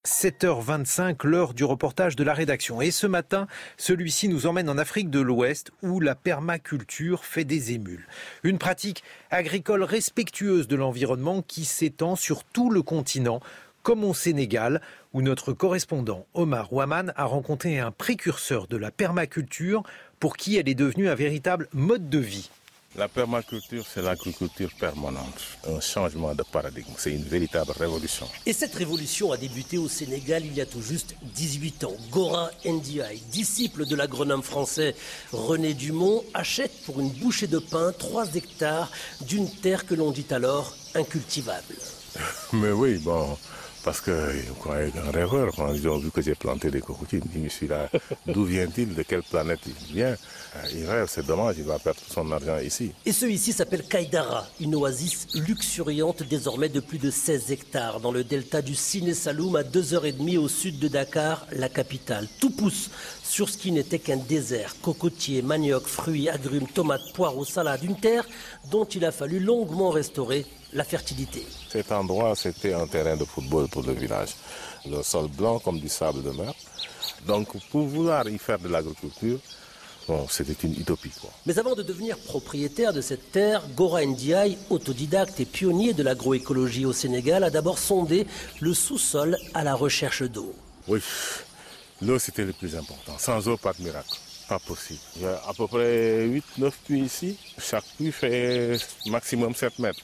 7h25, l'heure du reportage de la rédaction. Et ce matin, celui-ci nous emmène en Afrique de l'Ouest où la permaculture fait des émules. Une pratique agricole respectueuse de l'environnement qui s'étend sur tout le continent, comme au Sénégal, où notre correspondant Omar Ouaman a rencontré un précurseur de la permaculture pour qui elle est devenue un véritable mode de vie. La permaculture, c'est l'agriculture permanente, un changement de paradigme, c'est une véritable révolution. Et cette révolution a débuté au Sénégal il y a tout juste 18 ans. Gora Ndiaye, disciple de l'agronome français René Dumont, achète pour une bouchée de pain 3 hectares d'une terre que l'on dit alors incultivable. Mais oui, bon, parce que quoi, un rêveur, quand ils ont vu que j'ai planté des cocotiers, je me suis là, d'où vient-il, de quelle planète il vient? Il rêve, c'est dommage, il va perdre son argent ici. Et ce ici s'appelle Kaïdara, une oasis luxuriante désormais de plus de 16 hectares dans le delta du Siné Saloum à 2h30 au sud de Dakar, la capitale. Tout pousse sur ce qui n'était qu'un désert. Cocotiers, manioc, fruits, agrumes, tomates, poireaux, salades. Une terre dont il a fallu longuement restaurer la fertilité. Cet endroit, c'était un terrain de football pour le village. Le sol blanc comme du sable de mer. Donc pour vouloir y faire de l'agriculture, bon, c'était une utopie, quoi. Mais avant de devenir propriétaire de cette terre, Gora Ndiaye, autodidacte et pionnier de l'agroécologie au Sénégal, a d'abord sondé le sous-sol à la recherche d'eau. Oui, l'eau c'était le plus important. Sans eau, pas de miracle. Pas possible. Il y a à peu près 8-9 puits ici. Chaque puits fait maximum 7 mètres.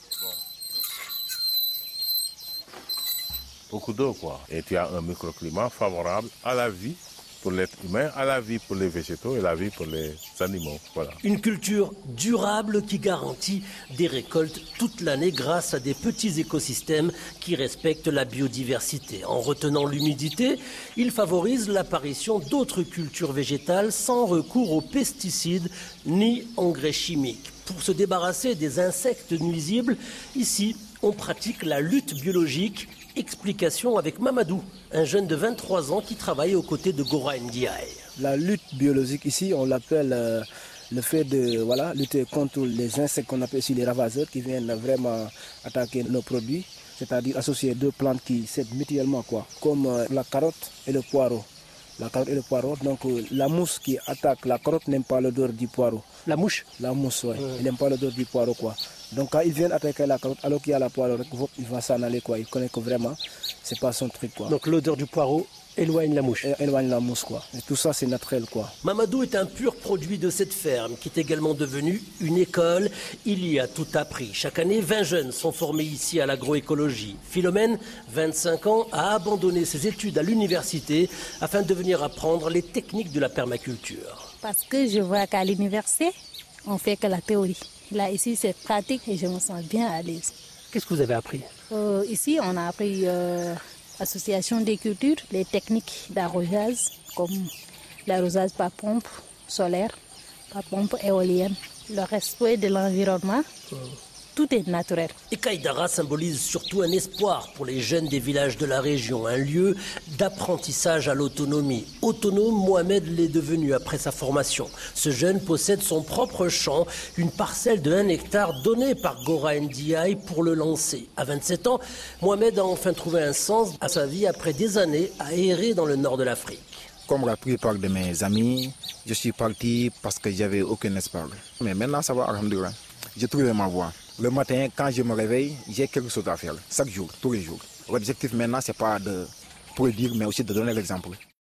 Beaucoup d'eau, quoi. Et tu as un microclimat favorable à la vie pour l'être humain, à la vie pour les végétaux et la vie pour les animaux. Voilà. Une culture durable qui garantit des récoltes toute l'année grâce à des petits écosystèmes qui respectent la biodiversité. En retenant l'humidité, il favorise l'apparition d'autres cultures végétales sans recours aux pesticides ni engrais chimiques. Pour se débarrasser des insectes nuisibles, ici, on pratique la lutte biologique. Explication avec Mamadou, un jeune de 23 ans qui travaille aux côtés de Gora Ndiaye. La lutte biologique ici, on l'appelle le fait de lutter contre les insectes qu'on appelle ici les ravageurs qui viennent vraiment attaquer nos produits, c'est-à-dire associer 2 plantes qui s'aident mutuellement, comme la carotte et le poireau. La carotte et le poireau, donc la mousse qui attaque la carotte n'aime pas l'odeur du poireau. La mouche? La mouche, oui. Elle n'aime pas l'odeur du poireau, Donc quand ils viennent attaquer la carotte, alors qu'il y a la poireau, il va s'en aller, Il connaît que vraiment, c'est pas son truc, Donc l'odeur du poireau éloigne la mouche. Éloigne la mouche, Et tout ça, c'est naturel, Mamadou est un pur produit de cette ferme qui est également devenue une école. Il y a tout appris. Chaque année, 20 jeunes sont formés ici à l'agroécologie. Philomène, 25 ans, a abandonné ses études à l'université afin de venir apprendre les techniques de la permaculture. Parce que je vois qu'à l'université, on fait que la théorie. Là, ici, c'est pratique et je me sens bien à l'aise. Qu'est-ce que vous avez appris? Ici, on a appris l'association des cultures, les techniques d'arrosage, comme l'arrosage par pompe solaire, par pompe éolienne, le respect de l'environnement. Tout est naturel. Et Kaïdara symbolise surtout un espoir pour les jeunes des villages de la région, un lieu d'apprentissage à l'autonomie. Autonome, Mohamed l'est devenu après sa formation. Ce jeune possède son propre champ, une parcelle de 1 hectare donnée par Gora Ndiaye pour le lancer. À 27 ans, Mohamed a enfin trouvé un sens à sa vie après des années à errer dans le nord de l'Afrique. Comme la plupart de mes amis, je suis parti parce que j'avais aucun espoir. Mais maintenant, ça va, alhamdoulilah. J'ai trouvé ma voie. Le matin, quand je me réveille, j'ai quelque chose à faire. Chaque jour, tous les jours. L'objectif maintenant, ce n'est pas de produire, mais aussi de donner l'exemple.